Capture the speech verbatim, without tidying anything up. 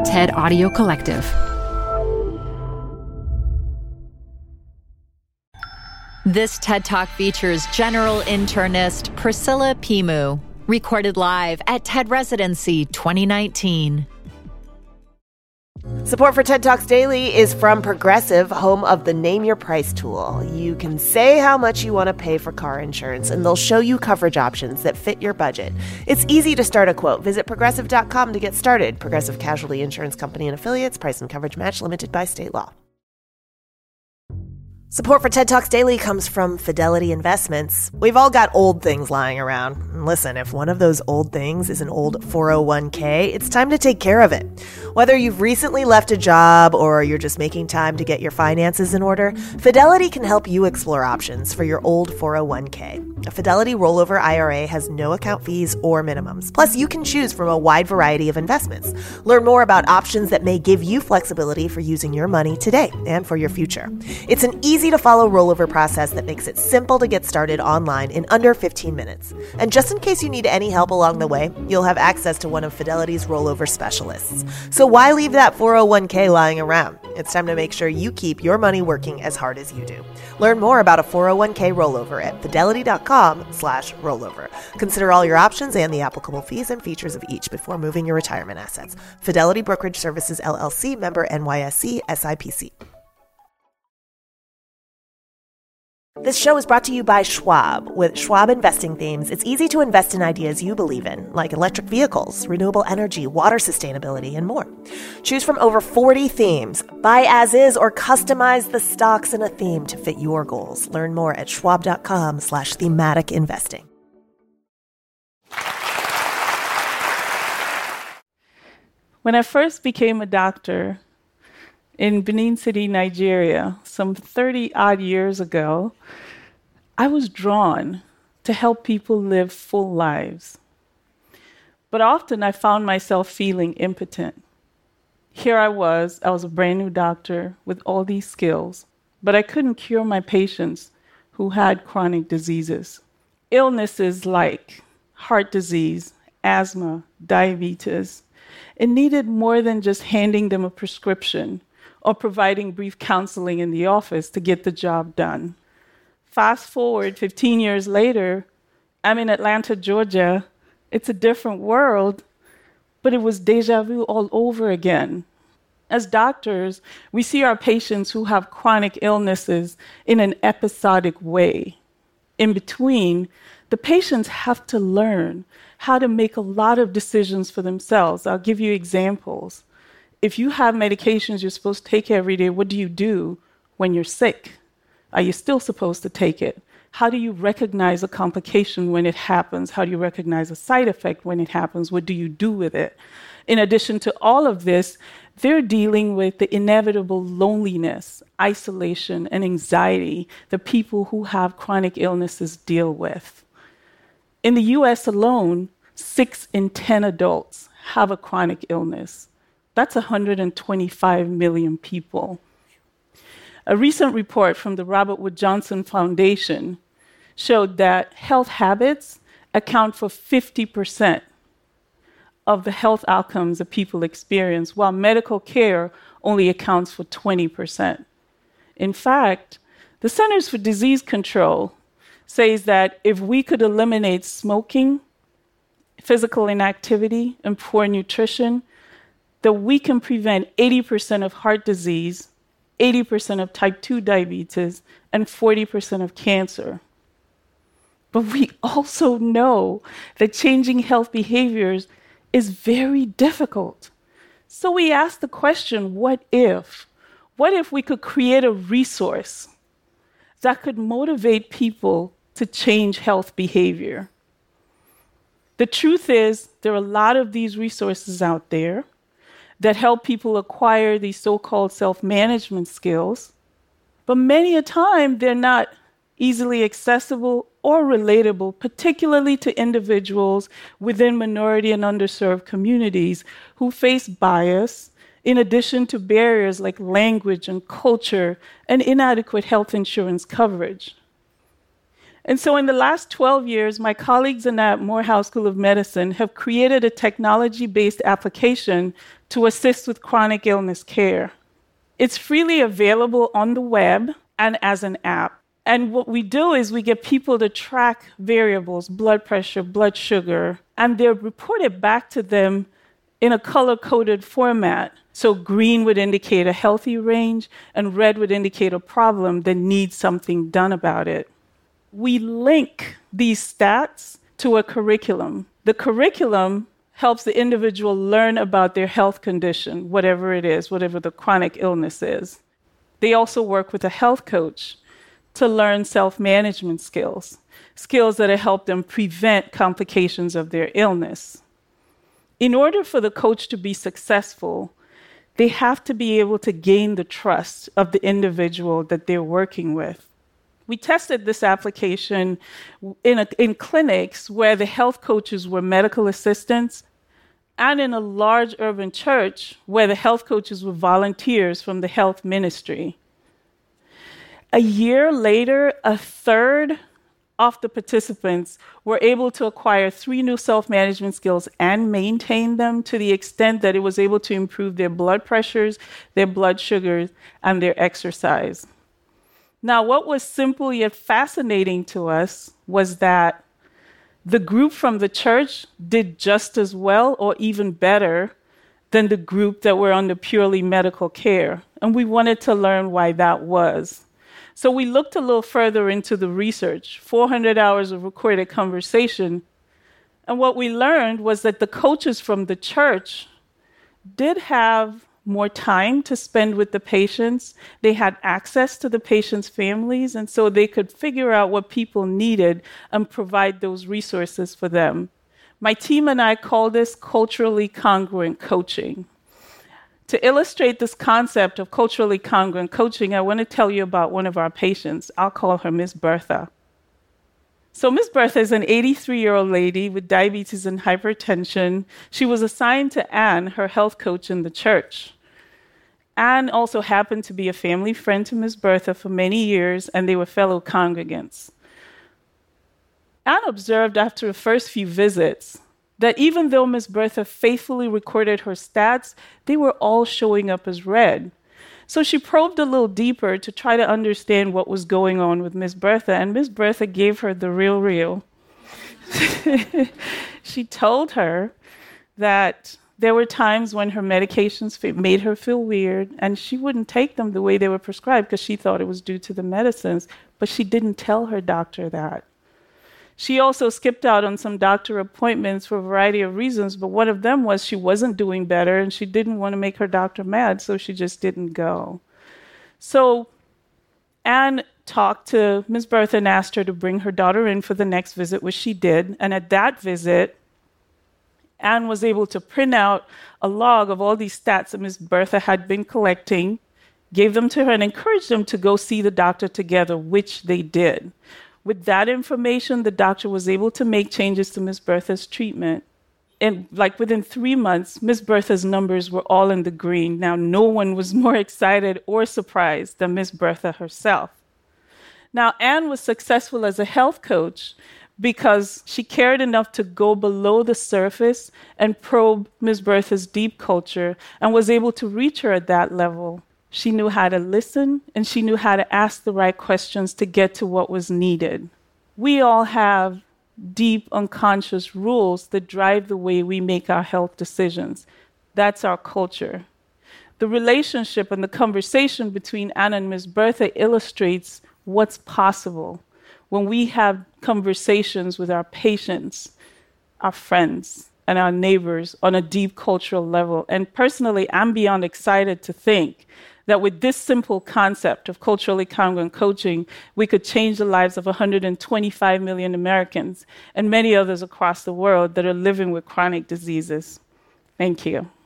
TED Audio Collective. This TED Talk features general internist Priscilla Pimu, recorded live at TED Residency twenty nineteen. Support for TED Talks Daily is from Progressive, home of the Name Your Price tool. You can say how much you want to pay for car insurance, and they'll show you coverage options that fit your budget. It's easy to start a quote. Visit progressive dot com to get started. Progressive Casualty Insurance Company and Affiliates. Price and coverage match limited by state law. Support for TED Talks Daily comes from Fidelity Investments. We've all got old things lying around. And listen, if one of those old things is an old four oh one k, it's time to take care of it. Whether you've recently left a job or you're just making time to get your finances in order, Fidelity can help you explore options for your old four oh one k. A Fidelity rollover I R A has no account fees or minimums. Plus, you can choose from a wide variety of investments. Learn more about options that may give you flexibility for using your money today and for your future. It's an easy to follow rollover process that makes it simple to get started online in under fifteen minutes. And just in case you need any help along the way, you'll have access to one of Fidelity's rollover specialists. So why leave that four oh one k lying around? It's time to make sure you keep your money working as hard as you do. Learn more about a four oh one k rollover at fidelity dot com slash rollover. Consider all your options and the applicable fees and features of each before moving your retirement assets. Fidelity Brokerage Services, L L C, member N Y S E, S I P C. This show is brought to you by Schwab. With Schwab investing themes, it's easy to invest in ideas you believe in, like electric vehicles, renewable energy, water sustainability, and more. Choose from over forty themes. Buy as is or customize the stocks in a theme to fit your goals. Learn more at schwab dot com slash thematic investing. When I first became a doctor in Benin City, Nigeria, some thirty-odd years ago, I was drawn to help people live full lives. But often I found myself feeling impotent. Here I was, I was a brand new doctor with all these skills, but I couldn't cure my patients who had chronic diseases. Illnesses like heart disease, asthma, diabetes. It needed more than just handing them a prescription or providing brief counseling in the office to get the job done. Fast forward fifteen years later, I'm in Atlanta, Georgia. It's a different world, but it was deja vu all over again. As doctors, we see our patients who have chronic illnesses in an episodic way. In between, the patients have to learn how to make a lot of decisions for themselves. I'll give you examples. If you have medications you're supposed to take every day, what do you do when you're sick? Are you still supposed to take it? How do you recognize a complication when it happens? How do you recognize a side effect when it happens? What do you do with it? In addition to all of this, they're dealing with the inevitable loneliness, isolation, and anxiety that people who have chronic illnesses deal with. In the U S alone, six in ten adults have a chronic illness. That's one hundred twenty-five million people. A recent report from the Robert Wood Johnson Foundation showed that health habits account for fifty percent of the health outcomes that people experience, while medical care only accounts for twenty percent. In fact, the Centers for Disease Control says that if we could eliminate smoking, physical inactivity, and poor nutrition, that we can prevent eighty percent of heart disease, eighty percent of type two diabetes, and forty percent of cancer. But we also know that changing health behaviors is very difficult. So we ask the question, what if? What if we could create a resource that could motivate people to change health behavior? The truth is, there are a lot of these resources out there that help people acquire these so-called self-management skills, but many a time they're not easily accessible or relatable, particularly to individuals within minority and underserved communities who face bias, in addition to barriers like language and culture and inadequate health insurance coverage. And so in the last twelve years, my colleagues and I at Morehouse School of Medicine have created a technology-based application to assist with chronic illness care. It's freely available on the web and as an app. And what we do is we get people to track variables, blood pressure, blood sugar, and they're reported back to them in a color-coded format. So green would indicate a healthy range, and red would indicate a problem that needs something done about it. We link these stats to a curriculum. The curriculum helps the individual learn about their health condition, whatever it is, whatever the chronic illness is. They also work with a health coach to learn self-management skills, skills that help them prevent complications of their illness. In order for the coach to be successful, they have to be able to gain the trust of the individual that they're working with. We tested this application in, a, in clinics where the health coaches were medical assistants, and in a large urban church where the health coaches were volunteers from the health ministry. A year later, a third of the participants were able to acquire three new self-management skills and maintain them to the extent that it was able to improve their blood pressures, their blood sugars, and their exercise. Now, what was simple yet fascinating to us was that the group from the church did just as well or even better than the group that were under purely medical care. And we wanted to learn why that was. So we looked a little further into the research, four hundred hours of recorded conversation. And what we learned was that the coaches from the church did have more time to spend with the patients. They had access to the patients' families, and so they could figure out what people needed and provide those resources for them. My team and I call this culturally congruent coaching. To illustrate this concept of culturally congruent coaching, I want to tell you about one of our patients. I'll call her Miss Bertha. So Miss Bertha is an eighty-three-year-old lady with diabetes and hypertension. She was assigned to Anne, her health coach in the church. Anne also happened to be a family friend to Miss Bertha for many years, and they were fellow congregants. Anne observed after the first few visits that even though Miss Bertha faithfully recorded her stats, they were all showing up as red. So she probed a little deeper to try to understand what was going on with Miss Bertha, and Miss Bertha gave her the real real. She told her that there were times when her medications made her feel weird, and she wouldn't take them the way they were prescribed because she thought it was due to the medicines, but she didn't tell her doctor that. She also skipped out on some doctor appointments for a variety of reasons, but one of them was she wasn't doing better and she didn't want to make her doctor mad, so she just didn't go. So Anne talked to Miz Bertha and asked her to bring her daughter in for the next visit, which she did. And at that visit, Anne was able to print out a log of all these stats that Miz Bertha had been collecting, gave them to her, and encouraged them to go see the doctor together, which they did. With that information, the doctor was able to make changes to Miz Bertha's treatment. And like within three months, Miz Bertha's numbers were all in the green. Now, no one was more excited or surprised than Miz Bertha herself. Now, Anne was successful as a health coach because she cared enough to go below the surface and probe Miz Bertha's deep culture and was able to reach her at that level. She knew how to listen, and she knew how to ask the right questions to get to what was needed. We all have deep unconscious rules that drive the way we make our health decisions. That's our culture. The relationship and the conversation between Anna and Miz Bertha illustrates what's possible when we have conversations with our patients, our friends, and our neighbors on a deep cultural level. And personally, I'm beyond excited to think that with this simple concept of culturally congruent coaching, we could change the lives of one hundred twenty-five million Americans and many others across the world that are living with chronic diseases. Thank you.